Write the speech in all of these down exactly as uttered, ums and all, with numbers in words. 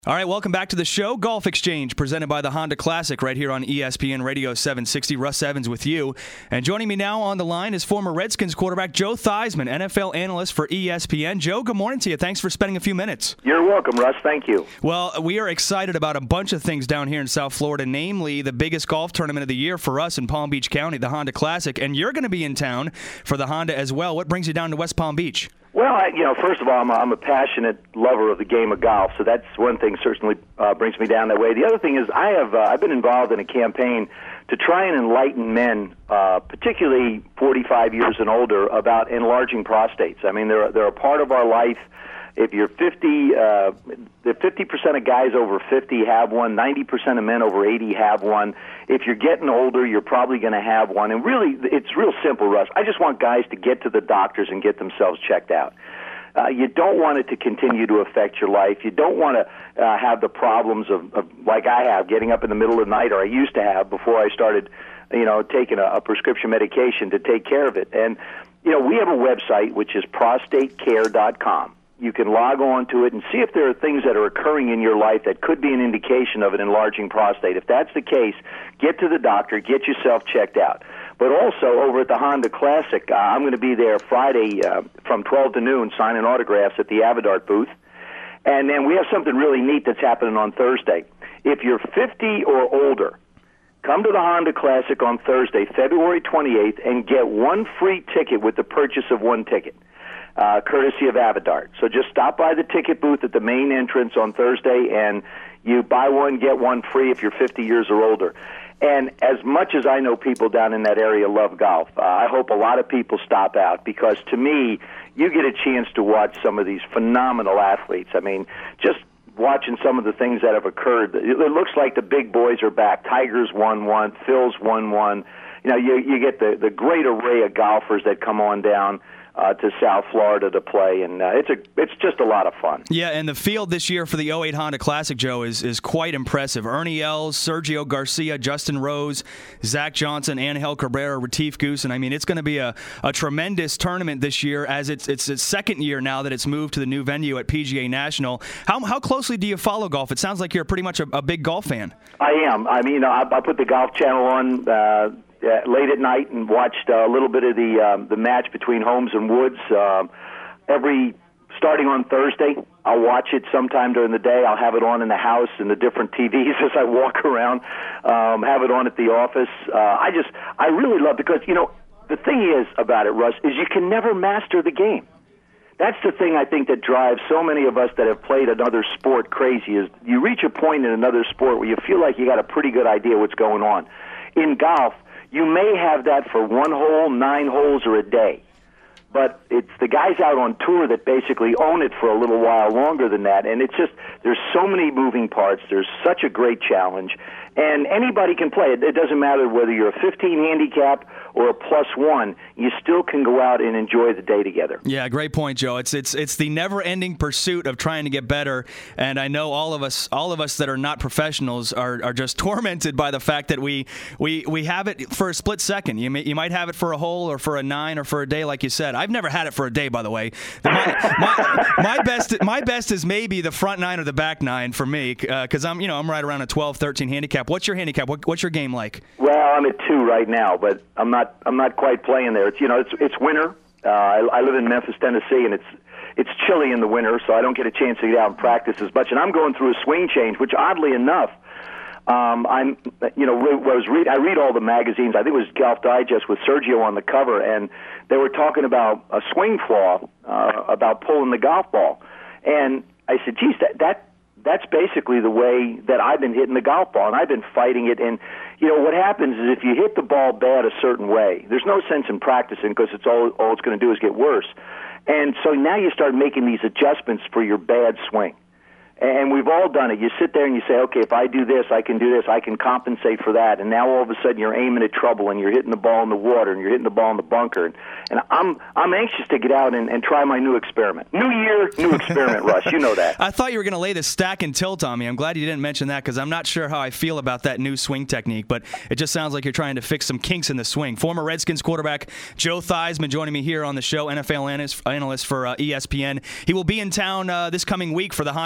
All right, welcome back to the show. Golf Exchange, presented by the Honda Classic, right here on E S P N Radio seven sixty. Russ Evans with you. And joining me now on the line is former Redskins quarterback Joe Theismann, N F L analyst for E S P N. Joe, good morning to you. Thanks for spending a few minutes. You're welcome, Russ. Thank you. Well, we are excited about a bunch of things down here in South Florida, namely the biggest golf tournament of the year for us in Palm Beach County, the Honda Classic. And you're going to be in town for the Honda as well. What brings you down to West Palm Beach? Well, I, you know, first of all, I'm a, I'm a passionate lover of the game of golf, so that's one thing certainly uh, brings me down that way. The other thing is I have uh, I've been involved in a campaign to try and enlighten men, uh, particularly forty-five years and older, about enlarging prostates. I mean, they're they're a part of our life. If you're fifty, uh, the fifty percent of guys over fifty have one, ninety percent of men over eighty have one. If you're getting older, you're probably going to have one. And really, it's real simple, Russ. I just want guys to get to the doctors and get themselves checked out. Uh, you don't want it to continue to affect your life. You don't want to uh, have the problems of, of, like I have, getting up in the middle of the night, or I used to have before I started, you know, taking a, a prescription medication to take care of it. And, you know, we have a website, which is prostate care dot com. You can log on to it and see if there are things that are occurring in your life that could be an indication of an enlarging prostate. If that's the case, get to the doctor, get yourself checked out. But also, over at the Honda Classic, uh, I'm going to be there Friday uh, from twelve to noon signing autographs at the Avodart booth. And then we have something really neat that's happening on Thursday. If you're fifty or older, come to the Honda Classic on Thursday, February twenty-eighth, and get one free ticket with the purchase of one ticket. Uh, courtesy of Avodart. So just stop by the ticket booth at the main entrance on Thursday, and you buy one, get one free if you're fifty years or older. And as much as I know people down in that area love golf, uh, I hope a lot of people stop out, because to me, you get a chance to watch some of these phenomenal athletes. I mean, just watching some of the things that have occurred, it looks like the big boys are back. Tiger's won one, Phil's won one. You know, you, you get the, the great array of golfers that come on down Uh, to South Florida to play, and uh, it's a it's just a lot of fun. Yeah, and the field this year for the oh eight Honda Classic, Joe, is is quite impressive. Ernie Els, Sergio Garcia, Justin Rose, Zach Johnson, Angel Cabrera, Retief Goosen. I mean, it's going to be a, a tremendous tournament this year, as it's it's its second year now that it's moved to the new venue at P G A National. How how closely do you follow golf? It sounds like you're pretty much a, a big golf fan. I am. I mean, I, I put the Golf Channel on Uh, Uh, late at night and watched uh, a little bit of the um, the match between Holmes and Woods. Um, every starting on Thursday, I'll watch it sometime during the day. I'll have it on in the house and the different T Vs as I walk around. Um, have it on at the office. Uh, I just I really love, because you know the thing is about it, Russ, is you can never master the game. That's the thing I think that drives so many of us that have played another sport crazy. Is you reach a point in another sport where you feel like you got a pretty good idea what's going on. In golf, you may have that for one hole, nine holes, or a day. But it's the guys out on tour that basically own it for a little while longer than that. And it's just, there's so many moving parts. There's such a great challenge. And anybody can play it. It doesn't matter whether you're a fifteen handicap or a plus one. You still can go out and enjoy the day together. Yeah, great point, Joe. It's it's it's the never-ending pursuit of trying to get better. And I know all of us all of us that are not professionals are, are just tormented by the fact that we we we have it for a split second. You may, you might have it for a hole or for a nine or for a day, like you said. I've never had it for a day, by the way. My, my, my best my best is maybe the front nine or the back nine for me, because uh, I'm you know I'm right around a twelve, thirteen handicap. What's your handicap? What, what's your game like? Well, I'm at two right now, but I'm not I'm not quite playing there. It's you know it's it's winter. Uh, I, I live in Memphis, Tennessee, and it's it's chilly in the winter, so I don't get a chance to get out and practice as much. And I'm going through a swing change, which oddly enough, um, I'm you know was read I read all the magazines. I think it was Golf Digest with Sergio on the cover, and they were talking about a swing flaw, uh, about pulling the golf ball, and I said, geez, that that. That's basically the way that I've been hitting the golf ball, and I've been fighting it. And, you know, what happens is if you hit the ball bad a certain way, there's no sense in practicing, because it's all, all it's going to do is get worse. And so now you start making these adjustments for your bad swing. And we've all done it. You sit there and you say, okay, if I do this, I can do this, I can compensate for that. And now all of a sudden you're aiming at trouble, and you're hitting the ball in the water, and you're hitting the ball in the bunker. And, and I'm I'm anxious to get out and, and try my new experiment. New year, new experiment, Russ. You know that. I thought you were going to lay the stack and tilt on me. I'm glad you didn't mention that, because I'm not sure how I feel about that new swing technique. But it just sounds like you're trying to fix some kinks in the swing. Former Redskins quarterback Joe Theismann joining me here on the show, N F L analyst, analyst for uh, E S P N. He will be in town uh, this coming week for the Honda Classic.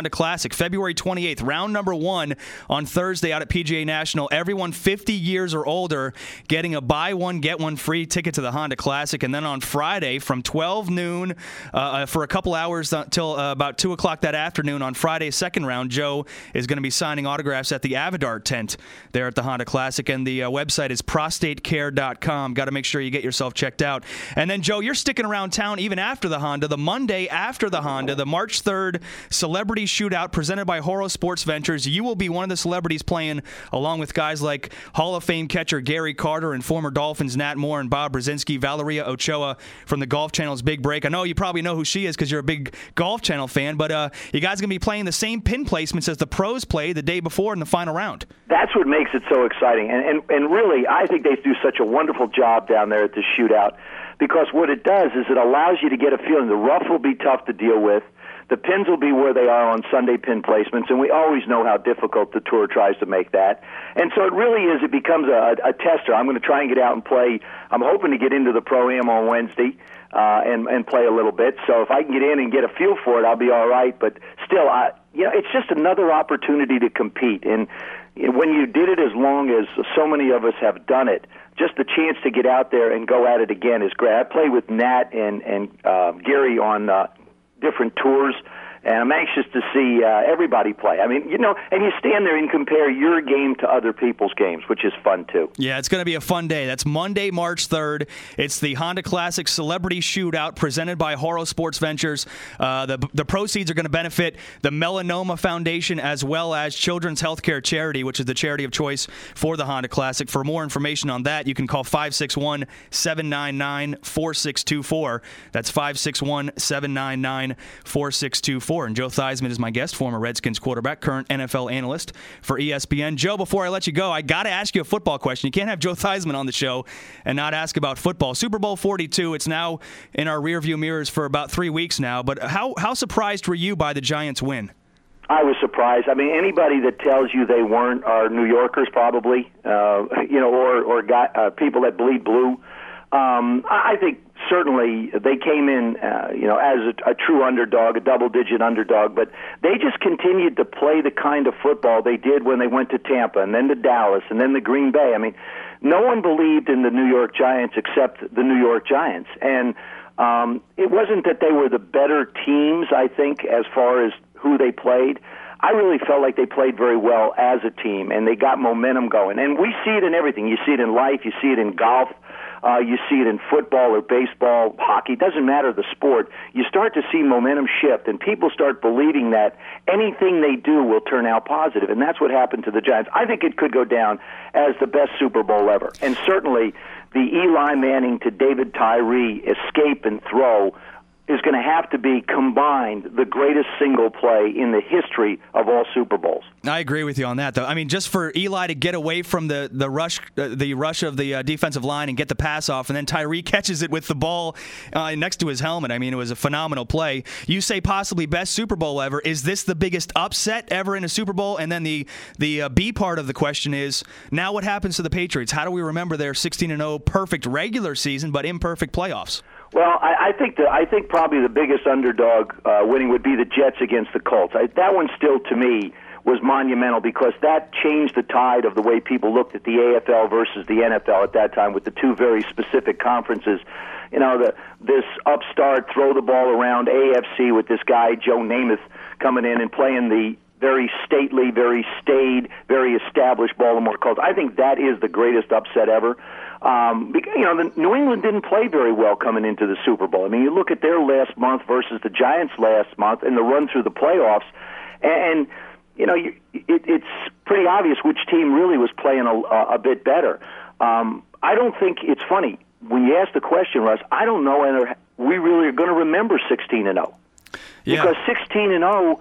Classic, February twenty-eighth, round number one on Thursday out at P G A National. Everyone fifty years or older getting a buy one, get one free ticket to the Honda Classic. And then on Friday from twelve noon uh, for a couple hours until uh, about two o'clock that afternoon on Friday's second round, Joe is going to be signing autographs at the Avodart tent there at the Honda Classic. And the uh, website is prostate care dot com. Got to make sure you get yourself checked out. And then, Joe, you're sticking around town even after the Honda. The Monday after the Honda, the March third Celebrity Shootout presented by Horo Sports Ventures. You will be one of the celebrities playing along with guys like Hall of Fame catcher Gary Carter and former Dolphins Nat Moore and Bob Brzezinski, Valeria Ochoa from the Golf Channel's Big Break. I know you probably know who she is because you're a big Golf Channel fan, but uh, you guys are going to be playing the same pin placements as the pros played the day before in the final round. That's what makes it so exciting. And, and, and really, I think they do such a wonderful job down there at the shootout, because what it does is it allows you to get a feeling. The rough will be tough to deal with. The pins will be where they are on Sunday pin placements, and we always know how difficult the tour tries to make that. And so it really is, it becomes a, a tester. I'm going to try and get out and play. I'm hoping to get into the Pro-Am on Wednesday uh, and, and play a little bit. So if I can get in and get a feel for it, I'll be all right. But still, I, you know, it's just another opportunity to compete. And when you did it as long as so many of us have done it, just the chance to get out there and go at it again is great. I played with Nat and, and uh, Gary on uh, different tours, and I'm anxious to see uh, everybody play. I mean, you know, and you stand there and compare your game to other people's games, which is fun, too. Yeah, it's going to be a fun day. That's Monday, March third. It's the Honda Classic Celebrity Shootout presented by Horo Sports Ventures. Uh, the, the proceeds are going to benefit the Melanoma Foundation as well as Children's Healthcare Charity, which is the charity of choice for the Honda Classic. For more information on that, you can call five six one, seven nine nine, four six two four. That's five six one, seven nine nine, four six two four. And Joe Theismann is my guest, former Redskins quarterback, current N F L analyst for E S P N. Joe, before I let you go, I got to ask you a football question. You can't have Joe Theismann on the show and not ask about football. Super Bowl forty-two, it's now in our rearview mirrors for about three weeks now, but how, how surprised were you by the Giants' win? I was surprised. I mean, anybody that tells you they weren't are New Yorkers probably, uh, you know, or, or got, uh, people that bleed blue. Um, I think certainly they came in, uh, you know, as a, a true underdog, a double-digit underdog, but they just continued to play the kind of football they did when they went to Tampa and then to Dallas and then to Green Bay. I mean, no one believed in the New York Giants except the New York Giants. And um, it wasn't that they were the better teams, I think, as far as who they played. I really felt like they played very well as a team, and they got momentum going. And we see it in everything. You see it in life. You see it in golf. Uh, you see it in football or baseball, hockey. It doesn't matter the sport. You start to see momentum shift, and people start believing that anything they do will turn out positive, and that's what happened to the Giants. I think it could go down as the best Super Bowl ever, and certainly the Eli Manning to David Tyree escape and throw is going to have to be combined the greatest single play in the history of all Super Bowls. I agree with you on that, though. I mean, just for Eli to get away from the the rush, uh, the rush of the uh, defensive line and get the pass off, and then Tyree catches it with the ball uh, next to his helmet. I mean, it was a phenomenal play. You say possibly best Super Bowl ever. Is this the biggest upset ever in a Super Bowl? And then the the uh, B part of the question is, now what happens to the Patriots? How do we remember their sixteen and oh perfect regular season but imperfect playoffs? Well, I, I think the, I think probably the biggest underdog uh, winning would be the Jets against the Colts. I, that one still, to me, was monumental because that changed the tide of the way people looked at the A F L versus the N F L at that time with the two very specific conferences. You know, the this upstart, throw the ball around A F C with this guy, Joe Namath, coming in and playing the very stately, very staid, very established Baltimore Colts. I think that is the greatest upset ever. Um, because, you know, the New England didn't play very well coming into the Super Bowl. I mean, you look at their last month versus the Giants last month and the run through the playoffs, and, and you know, you, it, it's pretty obvious which team really was playing a, a bit better. Um, I don't think it's funny. When you ask the question, Russ, I don't know whether we really are going to remember sixteen and oh. Yeah. Because sixteen and oh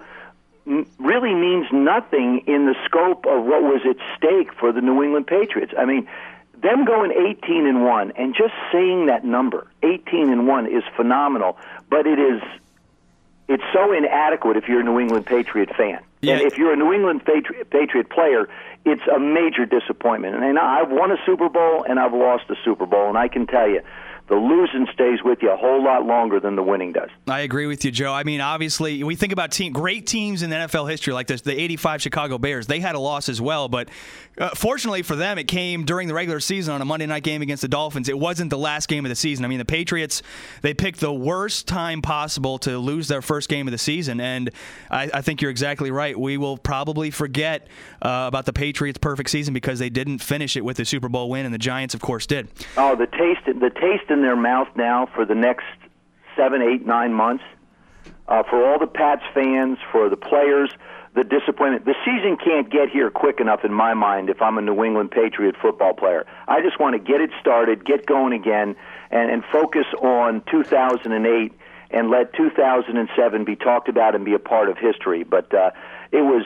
really means nothing in the scope of what was at stake for the New England Patriots. I mean, them going eighteen and one and just saying that number, eighteen and one, is phenomenal, but it is it's so inadequate if you're a New England Patriot fan. Yeah. And if you're a New England Patriot, Patriot player, it's a major disappointment. And I've won a Super Bowl and I've lost a Super Bowl, and I can tell you, the losing stays with you a whole lot longer than the winning does. I agree with you, Joe. I mean, obviously, we think about team, great teams in N F L history, like the, the eighty-five Chicago Bears. They had a loss as well, but uh, fortunately for them, it came during the regular season on a Monday night game against the Dolphins. It wasn't the last game of the season. I mean, the Patriots, they picked the worst time possible to lose their first game of the season, and I, I think you're exactly right. We will probably forget uh, about the Patriots' perfect season because they didn't finish it with the Super Bowl win, and the Giants, of course, did. Oh, the taste, the taste in their mouth now for the next seven, eight, nine months, uh, for all the Pats fans, for the players, the disappointment. The season can't get here quick enough in my mind if I'm a New England Patriot football player. I just want to get it started, get going again, and, and focus on two thousand eight and let two thousand seven be talked about and be a part of history. But uh, it was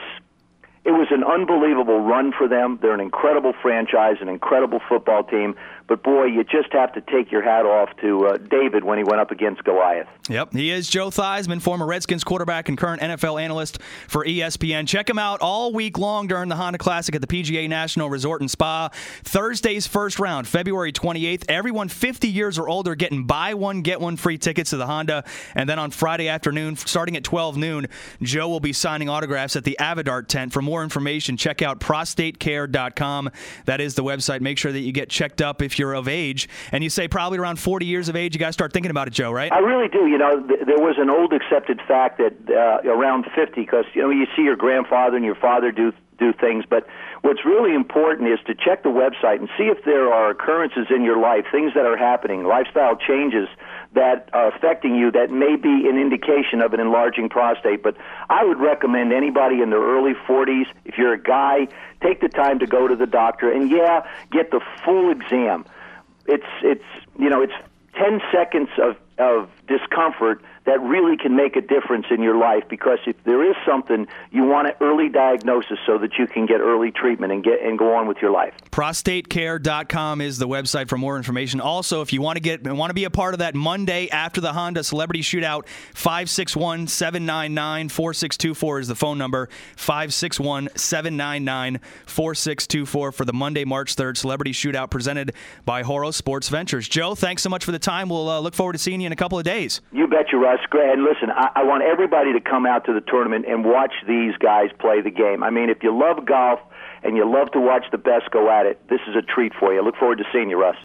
it was an unbelievable run for them. They're an incredible franchise, an incredible football team. But, boy, you just have to take your hat off to uh, David when he went up against Goliath. Yep, he is Joe Theismann, former Redskins quarterback and current N F L analyst for E S P N. Check him out all week long during the Honda Classic at the P G A National Resort and Spa. Thursday's first round, February twenty-eighth. Everyone fifty years or older getting buy one, get one free tickets to the Honda. And then on Friday afternoon, starting at twelve noon, Joe will be signing autographs at the Avidart tent. For more information, check out prostate care dot com. That is the website. Make sure that you get checked up if you're of age. And you say probably around forty years of age, you got to start thinking about it, Joe, right? I really do. You know, th- there was an old accepted fact that uh, around fifty, because, you know, you see your grandfather and your father do do things, but what's really important is to check the website and see if there are occurrences in your life, things that are happening, lifestyle changes that are affecting you that may be an indication of an enlarging prostate. But I would recommend anybody in their early forties, if you're a guy, take the time to go to the doctor and, yeah, get the full exam. It's, it's you know, it's ten seconds of, of discomfort that really can make a difference in your life, because if there is something, you want an early diagnosis so that you can get early treatment and get and go on with your life. prostate care dot com is the website for more information. Also, if you want to get want to be a part of that Monday after the Honda Celebrity Shootout, five six one, seven nine nine, four six two four is the phone number, five six one, seven nine nine, four six two four for the Monday, March third Celebrity Shootout presented by Horo Sports Ventures. Joe, thanks so much for the time. We'll uh, look forward to seeing you in a couple of days. You betcha, Russ. Great. And listen, I, I want everybody to come out to the tournament and watch these guys play the game. I mean, if you love golf and you love to watch the best go at it, this is a treat for you. I look forward to seeing you, Russ.